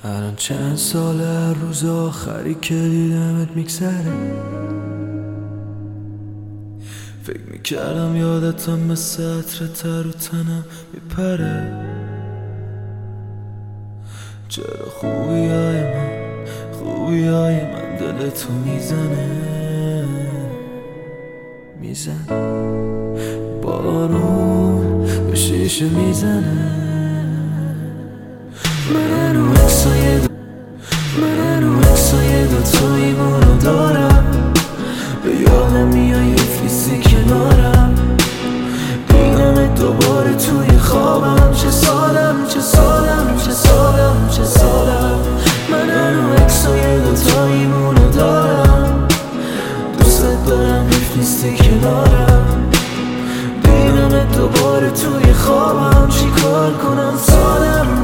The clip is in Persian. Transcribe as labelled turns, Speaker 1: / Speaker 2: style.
Speaker 1: الان چند ساله روز آخری که دیدمت میگذره. فکر میکردم یادتم مثل عطر تر و تنم میپره. چرا خوبی های من دلتو میزن بارون به شیشه میزنه. من رو اکسای دوتاییمونو دارم، به یادم میای یه فیسی کنارم، دیدمت دوباره توی خوابم. چه سالم من رو اکسای دوتاییمونو دارم، دوست دارم حیف نیستی کنارم، دیدمت دوباره توی خوابم. چی کار کنم سالم